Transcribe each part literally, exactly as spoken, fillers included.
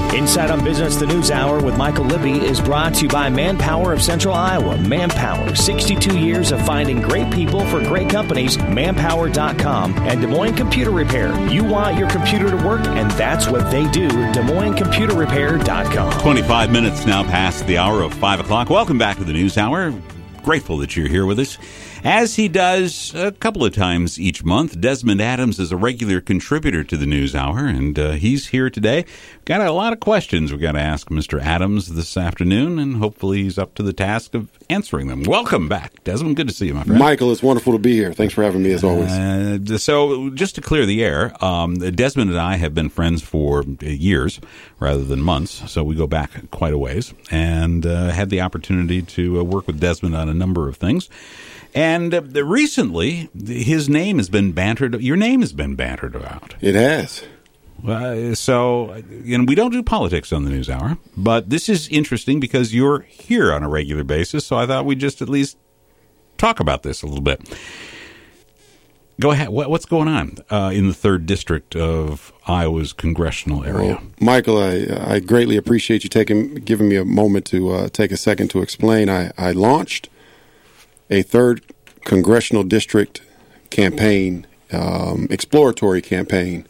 Inside on Business, the News Hour with Michael Libby is brought to you by Manpower of Central Iowa. Manpower, sixty-two years of finding great people for great companies. Manpower dot com and Des Moines Computer Repair. You want your computer to work, and that's what they do. Des Moines Computer Repair dot com. twenty-five minutes now past the hour of five o'clock. Welcome back to the News Hour. Grateful that you're here with us. As he does a couple of times each month, Desmond Adams is a regular contributor to the News Hour, and uh, he's here today. Got a lot of questions we've got to ask Mister Adams this afternoon, and hopefully he's up to the task of answering them. Welcome back, Desmond. Good to see you, my friend. Michael, it's wonderful to be here. Thanks for having me, as always. Uh, so, just to clear the air, um, Desmond and I have been friends for years rather than months, so we go back quite a ways, and uh, had the opportunity to uh, work with Desmond on a number of things. And uh, recently, his name has been bantered. Your name has been bantered about. It has. Uh, so, and we don't do politics on the News Hour, but this is interesting because you're here on a regular basis, so I thought we'd just at least talk about this a little bit. Go ahead. What, what's going on uh, in the third district of Iowa's congressional area? Well, Michael, I, I greatly appreciate you taking giving me a moment to uh, take a second to explain. I, I launched a third congressional district campaign, um, exploratory campaign,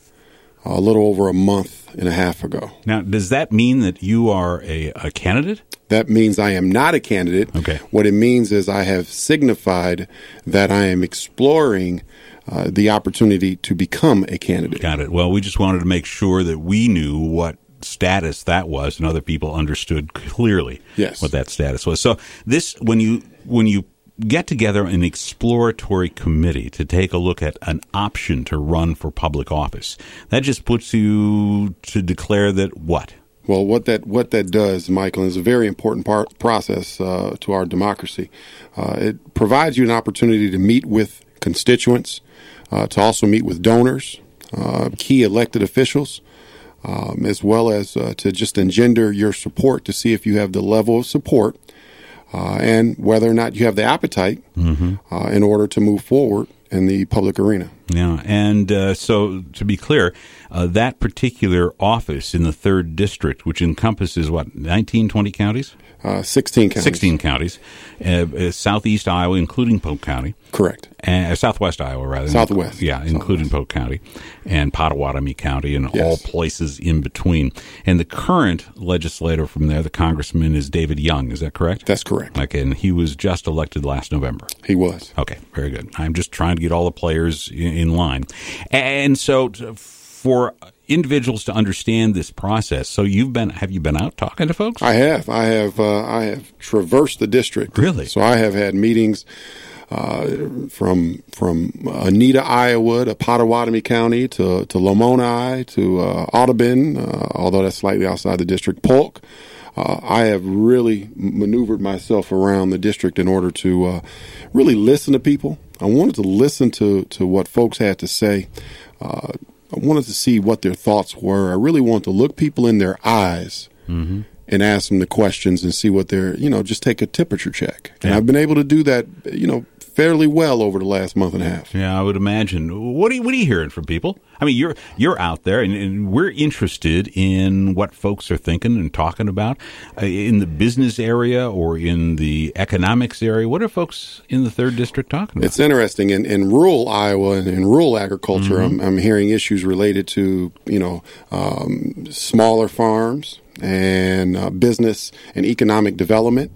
a little over a month and a half ago. Now, does that mean that you are a, a candidate? That means I am not a candidate. Okay. What it means is I have signified that I am exploring uh, the opportunity to become a candidate. Got it. Well, we just wanted to make sure that we knew what status that was and other people understood clearly yes. what that status was. So this, when you when you get together an exploratory committee to take a look at an option to run for public office, that just puts you to declare that what? Well, what that what that does, Michael, is a very important part, process uh, to our democracy. Uh, it provides you an opportunity to meet with constituents, uh, to also meet with donors, uh, key elected officials, um, as well as uh, to just engender your support to see if you have the level of support Uh, and whether or not you have the appetite mm-hmm. uh, in order to move forward in the public arena. Yeah, and uh, so to be clear, uh, that particular office in the third district, which encompasses, what, nineteen, twenty counties? Uh, sixteen counties. sixteen counties. Uh, uh, southeast Iowa, including Polk County. Correct. Uh, southwest Iowa, rather. Southwest. Yeah, including Southwest. Polk County and Pottawatomie County and yes. all places in between. And the current legislator from there, the congressman, is David Young. Is that correct? That's correct. Okay, and he was just elected last November. He was. Okay, very good. I'm just trying to get all the players in, in line. And so to, for individuals to understand this process, so you've been, have you been out talking to folks? I have. I have uh, I have traversed the district. Really? So I have had meetings uh, from from Anita, Iowa, to Pottawatomie County, to, to Lamoni, to uh, Audubon, uh, although that's slightly outside the district, Polk. Uh, I have really maneuvered myself around the district in order to uh, really listen to people. I wanted to listen to, to what folks had to say. Uh, I wanted to see what their thoughts were. I really wanted to look people in their eyes mm-hmm. and ask them the questions and see what they're, you know, just take a temperature check. And yeah. I've been able to do that, you know, fairly well over the last month and a half. Yeah, I would imagine. What are you, what are you hearing from people? I mean, you're you're out there, and, and we're interested in what folks are thinking and talking about uh, in the business area or in the economics area. What are folks in the third district talking about? It's interesting. In, in rural Iowa and in rural agriculture, mm-hmm. I'm, I'm hearing issues related to, you know, um, smaller farms and uh, business and economic development.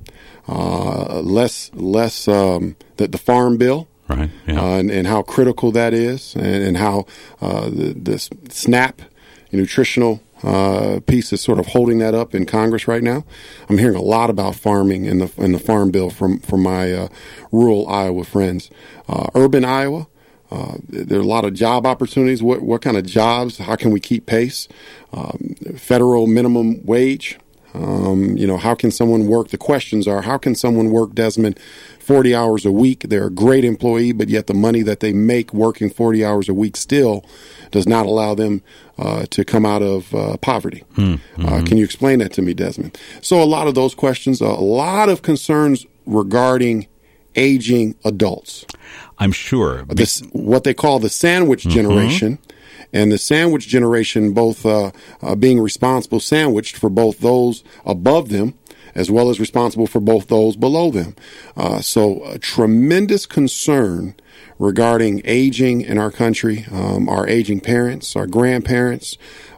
Uh, less, less um, the, the farm bill, right? Yeah. Uh, and, and how critical that is, and, and how uh, the, the SNAP nutritional uh, piece is sort of holding that up in Congress right now. I'm hearing a lot about farming in the in the farm bill from from my uh, rural Iowa friends. Uh, urban Iowa, uh, there are a lot of job opportunities. What what kind of jobs? How can we keep pace? Um, federal minimum wage. Um, you know, how can someone work? The questions are, how can someone work, Desmond, forty hours a week? They're a great employee, but yet the money that they make working forty hours a week still does not allow them uh, to come out of uh, poverty. Mm-hmm. Uh, can you explain that to me, Desmond? So a lot of those questions, a lot of concerns regarding aging adults. I'm sure. This, what they call the sandwich mm-hmm. generation. And the sandwich generation, both uh, uh, being responsible, sandwiched for both those above them as well as responsible for both those below them. Uh, so a tremendous concern regarding aging in our country, um, our aging parents, our grandparents,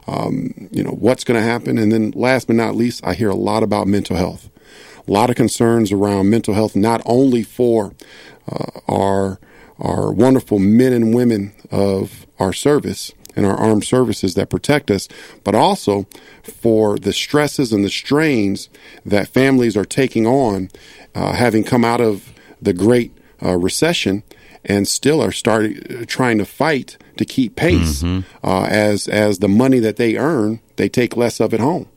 um, you know, what's going to happen. And then last but not least, I hear a lot about mental health. A lot of concerns around mental health, not only for uh, our our wonderful men and women of our service and our armed services that protect us, but also for the stresses and the strains that families are taking on, uh, having come out of the Great uh, Recession and still are starting uh, trying to fight to keep pace mm-hmm. uh, as as the money that they earn, they take less of at home.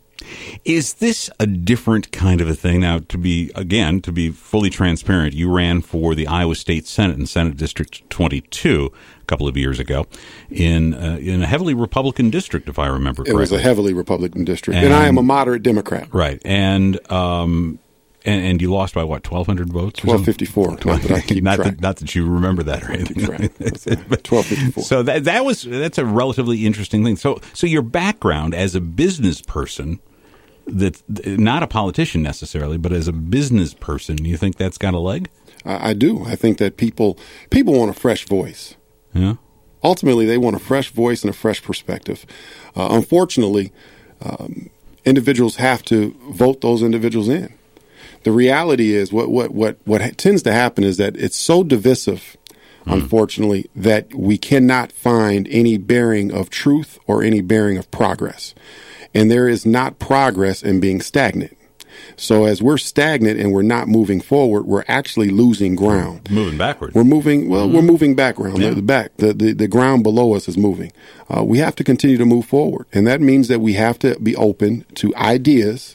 Is this a different kind of a thing? Now, to be, again, to be fully transparent, you ran for the Iowa State Senate in Senate District twenty-two a couple of years ago in uh, in a heavily Republican district, if I remember correctly. It was a heavily Republican district, and, and I am a moderate Democrat. Right, and um, and, and you lost by, what, twelve hundred votes? twelve fifty-four. Not that I keep not, track. That, not that you remember that or anything. twelve fifty-four. So that, that was, that's a relatively interesting thing. So, so your background as a business person, that not a politician necessarily, but as a business person, you think that's got a leg? I, I do. I think that people people want a fresh voice. Yeah. Ultimately, they want a fresh voice and a fresh perspective. Uh, unfortunately, um, individuals have to vote those individuals in. The reality is, what what what what tends to happen is that it's so divisive, mm. unfortunately, that we cannot find any bearing of truth or any bearing of progress. And there is not progress in being stagnant. So as we're stagnant and we're not moving forward, we're actually losing ground. Moving backwards. We're moving, well, mm-hmm. we're moving background. Yeah. The back, the, the, the ground below us is moving. Uh, we have to continue to move forward. And that means that we have to be open to ideas,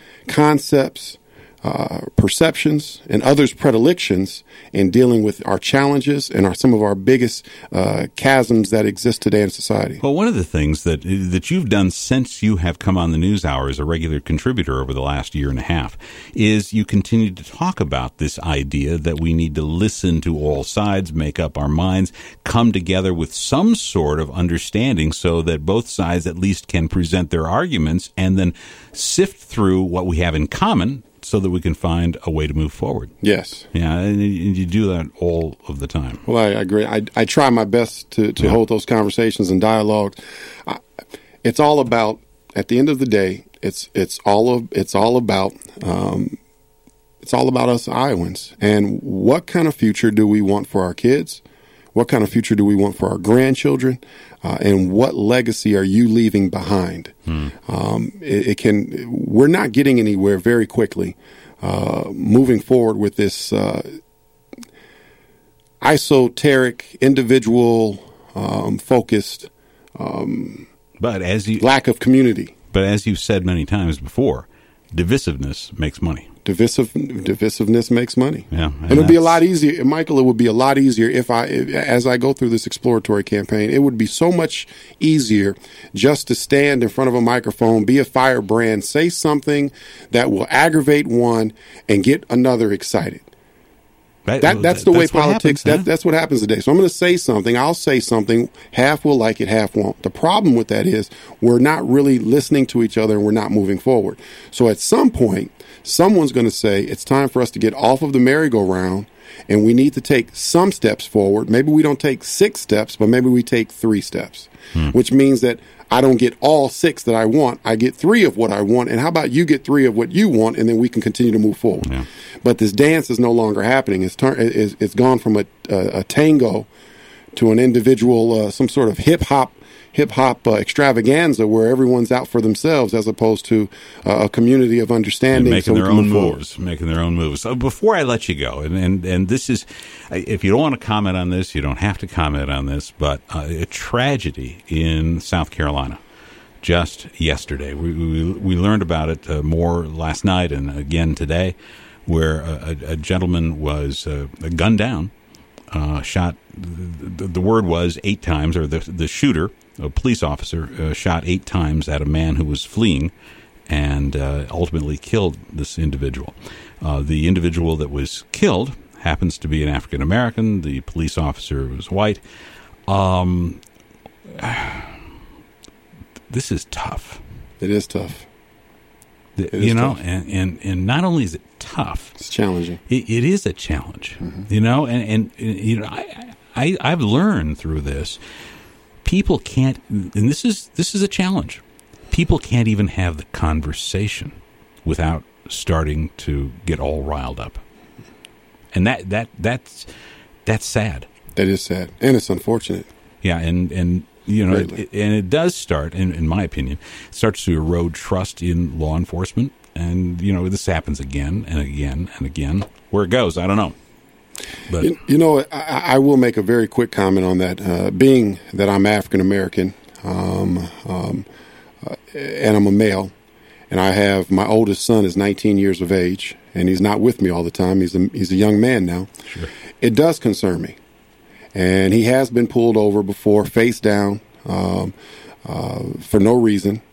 concepts, uh, perceptions, and others' predilections in dealing with our challenges and our, some of our biggest uh, chasms that exist today in society. Well, one of the things that that you've done since you have come on the NewsHour as a regular contributor over the last year and a half is you continue to talk about this idea that we need to listen to all sides, make up our minds, come together with some sort of understanding so that both sides at least can present their arguments and then sift through what we have in common so that we can find a way to move forward. Yes. Yeah, and you do that all of the time. Well, I agree. I, I try my best to, to yeah. hold those conversations and dialogues. I, it's all about, at the end of the day, it's it's all of it's all about um, it's all about us Iowans and what kind of future do we want for our kids? What kind of future do we want for our grandchildren? Uh, and what legacy are you leaving behind? Hmm. Um, it, it can. We're not getting anywhere very quickly. Uh, moving forward with this uh, esoteric, individual um, focused, um, but as you lack of community. But as you've said many times before, divisiveness makes money. Divisive, divisiveness makes money. Yeah, and, and it'll be a lot easier, Michael. It would be a lot easier if I, if, as I go through this exploratory campaign, it would be so much easier just to stand in front of a microphone, be a firebrand, say something that will aggravate one and get another excited. That, that that's the that's way politics. Happens, huh? that, that's what happens today. So I'm going to say something. I'll say something. Half will like it, half won't. The problem with that is we're not really listening to each other and we're not moving forward. So at some point, someone's going to say it's time for us to get off of the merry-go-round and we need to take some steps forward. Maybe we don't take six steps, but maybe we take three steps, hmm. which means that I don't get all six that I want. I get three of what I want. And how about you get three of what you want, and then we can continue to move forward. Yeah. But this dance is no longer happening. It's, turn, it's, it's gone from a, a, a tango to an individual, uh, some sort of hip-hop hip-hop uh, extravaganza where everyone's out for themselves as opposed to uh, a community of understanding. And making so their own moves, forward. making their own moves. So before I let you go, and, and, and this is, if you don't want to comment on this, you don't have to comment on this, but uh, a tragedy in South Carolina just yesterday. We, we, we learned about it uh, more last night and again today, where a, a gentleman was uh, gunned down, uh, shot, the, the word was eight times, or the, the shooter, a police officer, uh, shot eight times at a man who was fleeing and uh, ultimately killed this individual. Uh, the individual that was killed happens to be an African American. The police officer was white. Um, uh, this is tough. It is tough. The, it is you know, tough. And, and, and not only is it tough, it's challenging. It, it is a challenge, mm-hmm. you know, and, and, you know, I, I, I've learned through this, people can't, and this is, this is a challenge. People can't even have the conversation without starting to get all riled up. And that, that, that's, that's sad. That is sad. And it's unfortunate. Yeah. And, and, you know, it, and it does start, in, in my opinion, it starts to erode trust in law enforcement. And, you know, this happens again and again and again. Where it goes, I don't know. But You, you know, I, I will make a very quick comment on that. Uh, being that I'm African-American um, um, uh, and I'm a male, and I have my oldest son is nineteen years of age, and he's not with me all the time. He's a, he's a young man now. Sure. It does concern me. And he has been pulled over before, face down, um, uh, for no reason,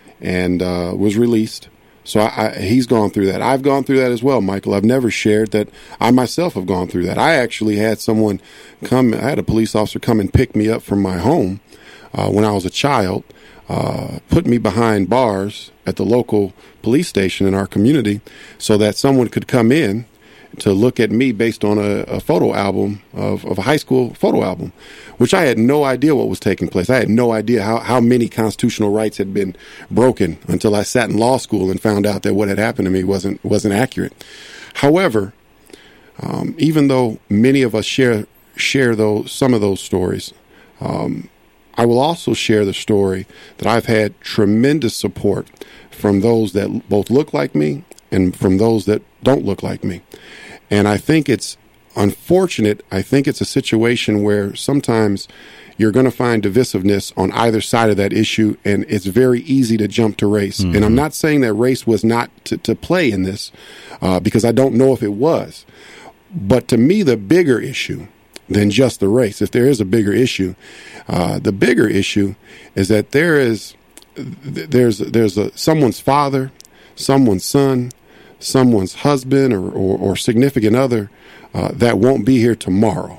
and uh, was released. So I, I, he's gone through that. I've gone through that as well, Michael. I've never shared that. I myself have gone through that. I actually had someone come, I had a police officer come and pick me up from my home uh, when I was a child, uh, put me behind bars at the local police station in our community so that someone could come in to look at me based on a, a photo album of, of a high school photo album, which I had no idea what was taking place. I had no idea how, how many constitutional rights had been broken until I sat in law school and found out that what had happened to me wasn't wasn't accurate. However, um, even though many of us share share those some of those stories, um, I will also share the story that I've had tremendous support from those that both look like me and from those that don't look like me. And I think it's unfortunate. I think it's a situation where sometimes you're going to find divisiveness on either side of that issue, and it's very easy to jump to race. Mm-hmm. And I'm not saying that race was not to, to play in this, uh, because I don't know if it was. But to me, the bigger issue than just the race, if there is a bigger issue, uh, the bigger issue is that there is there's there's a someone's father, someone's son, someone's husband or, or, or significant other uh, that won't be here tomorrow,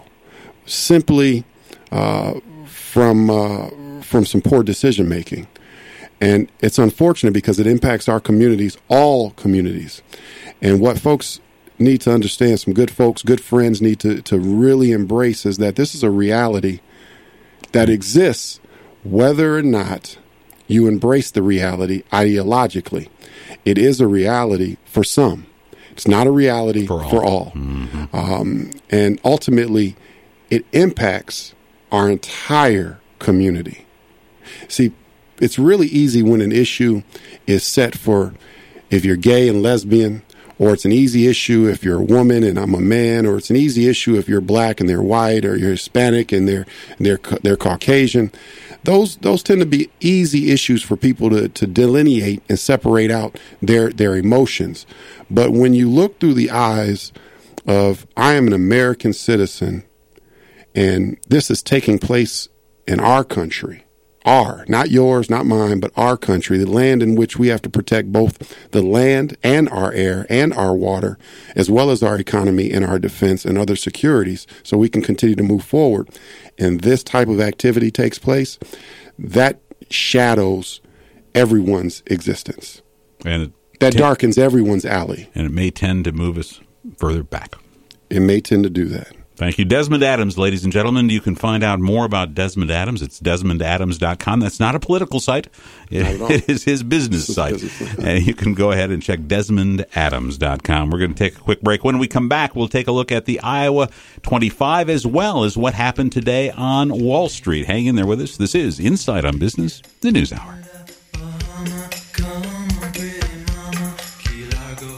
simply uh, from uh, from some poor decision making. And it's unfortunate because it impacts our communities, all communities. And what folks need to understand, some good folks, good friends need to, to really embrace is that this is a reality that exists whether or not you embrace the reality ideologically. It is a reality for some. It's not a reality for all. For all. Mm-hmm. Um, and ultimately, it impacts our entire community. See, it's really easy when an issue is set for if you're gay and lesbian, or it's an easy issue if you're a woman and I'm a man, or it's an easy issue if you're black and they're white, or you're Hispanic and they're they're they're Caucasian. Those those tend to be easy issues for people to, to delineate and separate out their their emotions. But when you look through the eyes of I am an American citizen, and this is taking place in our country, our, not yours, not mine, but our country, the land in which we have to protect both the land and our air and our water, as well as our economy and our defense and other securities, so we can continue to move forward. And this type of activity takes place, that shadows everyone's existence. And it that t- darkens everyone's alley. And it may tend to move us further back. It may tend to do that. Thank you. Desmond Adams, ladies and gentlemen. You can find out more about Desmond Adams. It's desmond adams dot com. That's not a political site. It, it is his business site. And you can go ahead and check desmond adams dot com. We're going to take a quick break. When we come back, we'll take a look at the Iowa twenty-five as well as what happened today on Wall Street. Hang in there with us. This is Insight on Business, the News Hour.